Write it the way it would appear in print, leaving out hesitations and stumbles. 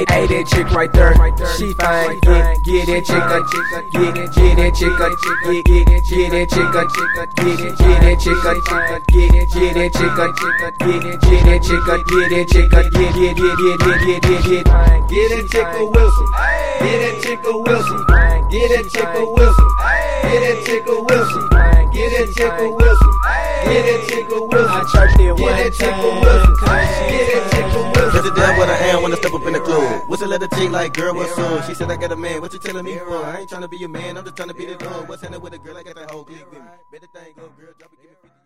Hey, that chick right there, she fine. Get that chick a, get that chick a, get that chick a, get that chick a, get that chick a, get that chick a, get that chick a, get that chick a, get that chick a Wilson, get that chick a Wilson, get that chick a Wilson, get that chick a Wilson, get that chick a Wilson, get that chick a Wilson. I churched it one time, get that chick a Wilson. That's the damn what I am when I step up in the club. What's a little chick like, girl, what's up? She said I got a man, what you telling me for? I ain't trying to be your man, I'm just trying to be the dog. What's happening with a girl? I got that whole clique with me. Better thing go, girl, drop it, give me 50.